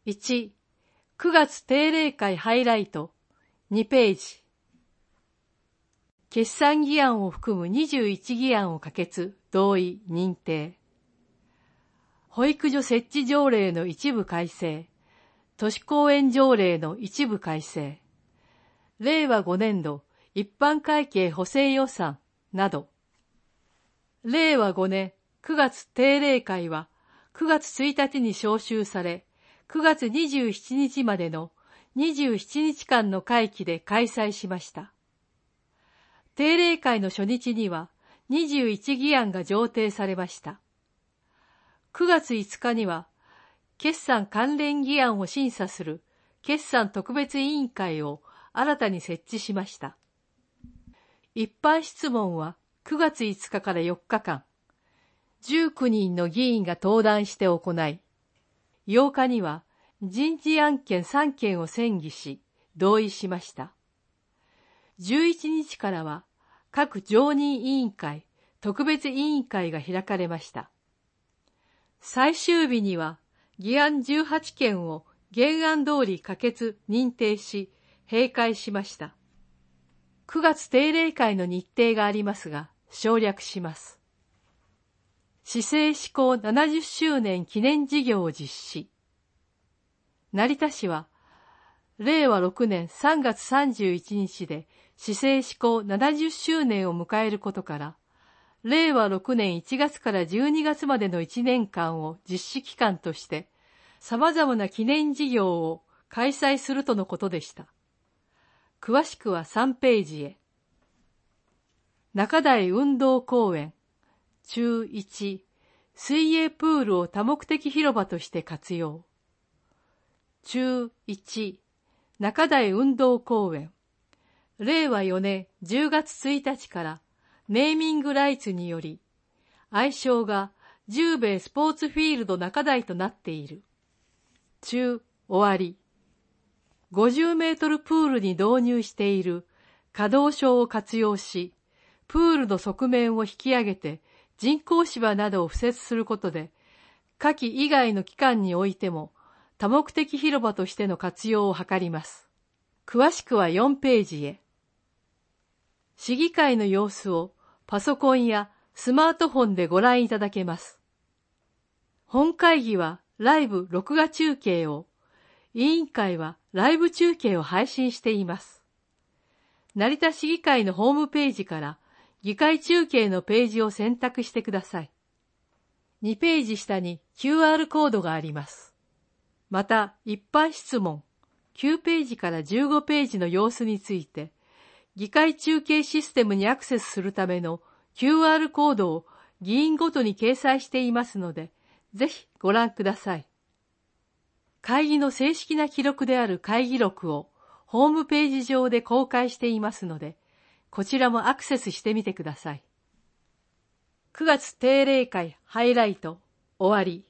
1、9月定例会ハイライト、2ページ。決算議案を含む21議案を可決、同意、認定。保育所設置条例の一部改正、都市公園条例の一部改正、令和5年度一般会計補正予算など。令和5年9月定例会は9月1日に召集され、9月27日までの27日間の会期で開催しました。定例会の初日には21議案が上呈されました。9月5日には、決算関連議案を審査する決算特別委員会を新たに設置しました。一般質問は9月5日から4日間、19人の議員が登壇して行い、8日には人事案件3件を審議し、同意しました。11日からは各常任委員会、特別委員会が開かれました。最終日には議案18件を原案通り可決・認定し、閉会しました。9月定例会の日程がありますが、省略します。市政施行70周年記念事業を実施。成田市は、令和6年3月31日で市政施行70周年を迎えることから、令和6年1月から12月までの1年間を実施期間として、様々な記念事業を開催するとのことでした。詳しくは3ページへ。中台運動公園、中1、水泳プールを多目的広場として活用。中1、中台運動公園、令和4年10月1日からネーミングライツにより、愛称が十兵衛スポーツフィールド中台となっている。中終わり。50メートルプールに導入している可動床を活用し、プールの側面を引き上げて人工芝などを敷設することで、夏季以外の期間においても多目的広場としての活用を図ります。詳しくは4ページへ。市議会の様子をパソコンやスマートフォンでご覧いただけます。本会議はライブ録画中継を、委員会はライブ中継を配信しています。成田市議会のホームページから議会中継のページを選択してください。2ページ下に QR コードがあります。また、一般質問、9ページから15ページの様子について、議会中継システムにアクセスするための QR コードを議員ごとに掲載していますので、ぜひご覧ください。会議の正式な記録である会議録をホームページ上で公開していますので、こちらもアクセスしてみてください。9月定例会ハイライト終わり。